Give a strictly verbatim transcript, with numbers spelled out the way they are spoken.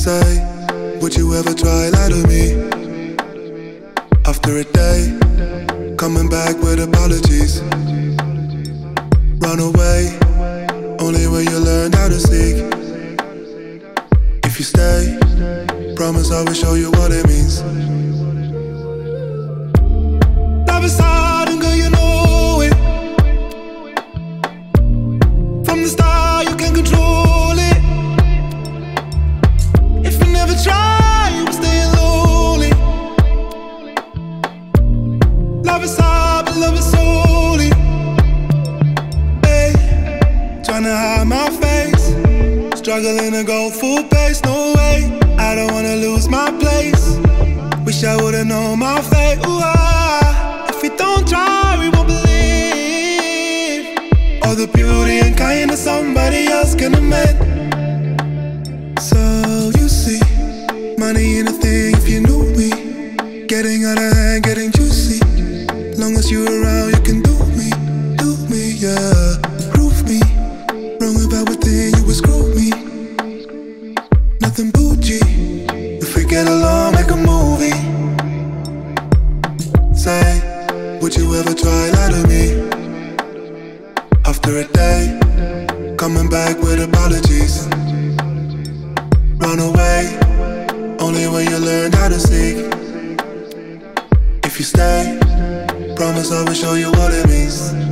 Say, would you ever try lie to me? After a day, coming back with apologies. Run away, only when you learn how to seek. If you stay, promise I will show you what it means. Love is hard and girl, you know it. From the start you can't control it. If you never try, you will stay lonely. Love is hard but love is holy. Hey, tryna hide my face, struggling to go full pace. No way, I don't wanna lose my place. Wish I would've known my fate. Ooh, ah, if we don't try, we won't believe all the beauty and kindness somebody else can amend. So you see, money ain't a thing if you knew me. Getting out of hand, getting juicy. Long as you're around, you can do me, do me, yeah. Prove me wrong about everything, you would screw me. Nothing bougie. If we get along, make a movie. Say, would you ever try lie to me? After a day, coming back with apologies. Run away, only when you learn how to seek. If you stay, promise I will show you what it means.